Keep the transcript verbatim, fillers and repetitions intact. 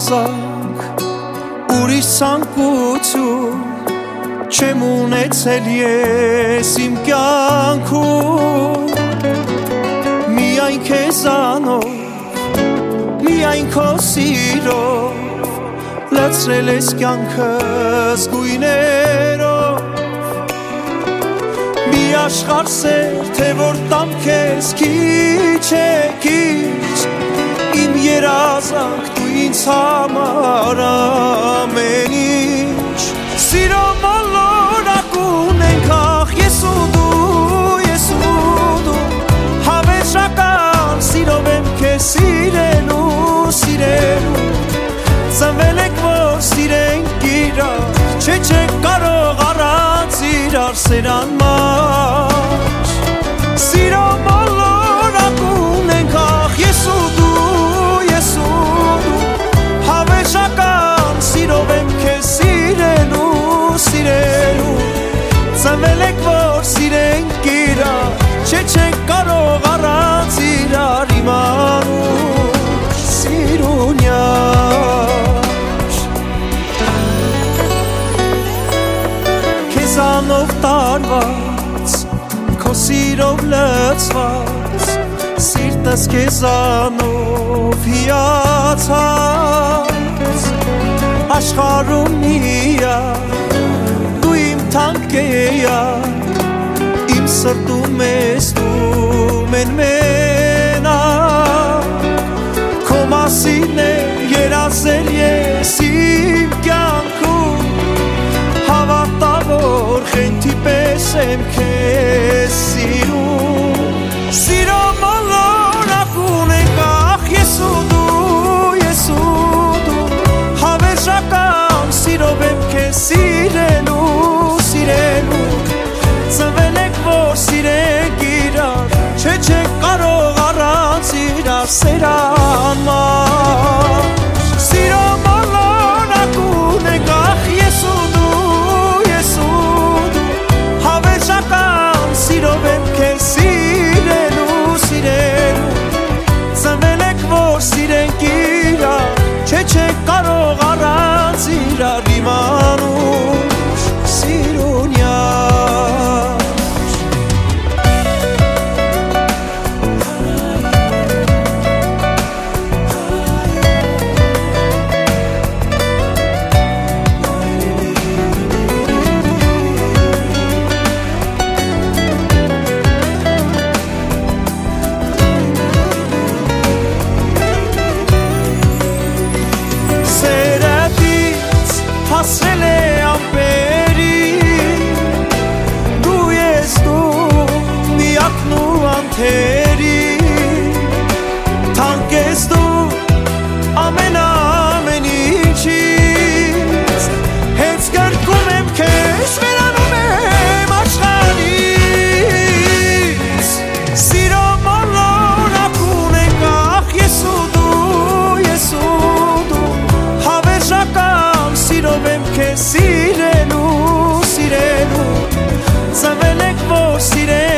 երազանք ուրիշ ցանկություն չեմ ունեցել ես իմ կյանքում միայն քեզանով միայն քո սիրով լցրել ես կյանքս գույներով մի աշխարհ սեր թե որ տամ քեզ քիչ է քիչ իմ երազանք դու ինձ համար ամեն ինչ սիրո մոլորակ ունենք ախ ես ու դու ես ու դու հավերժական սիրով եմ քեզ սիրելու սիրելու ծնվել ենք որ սիրենք իրար չէ չէ կարող առանց իրար սերանմար սիրո մոլորակ ունենք ախ ես ու դու ես ու դու հավերժական սիրով եմ քեզ սիրելու սիրելու ծնվել ենք որ սիրենք իրար չէ չէ կարող առանց իրար իմանու սիրունյար քեզանով տարված քո սիրով լցված սիրտս քեզանով հիացած աշխարհում միակ դու իմ թանկեյակ իմ սրտում ես դու մեն մենակ քո մասին է երազել ես իմ կյանքում հավատա որ խենթի պես եմ քեզ սիրում սիրո մոլորակ ունենք ախ ես ու դու ես ու դու հավերժական սիրով եմ քեզ սիրելու սիրելու ծնվել ենք որ սիրենք իրար չէ չէ կարող առանց իրար սերանմար սիրո մոլորակ ունենք ախ ես ու դու ես ու դու հավերժական սիրով եմ քեզ սիրելու սիրելու ծնվել ենք որ սիրենք իրար չէ չէ կարող առանց իրար իմանու սիրունյար հասրել է ամպերի դու ես դու միակն ու անթերի թանկ ես դու ամեն ամեն ինչից հենց կրկում եմ քեզ վերանում եմ աշխարհից սիրո մոլորակ ունենք ախ ես ու դու ես ու դու հավերժական սիրով եմ քեզ սիրելու սիրելու ծնվել ենք որ սիրենք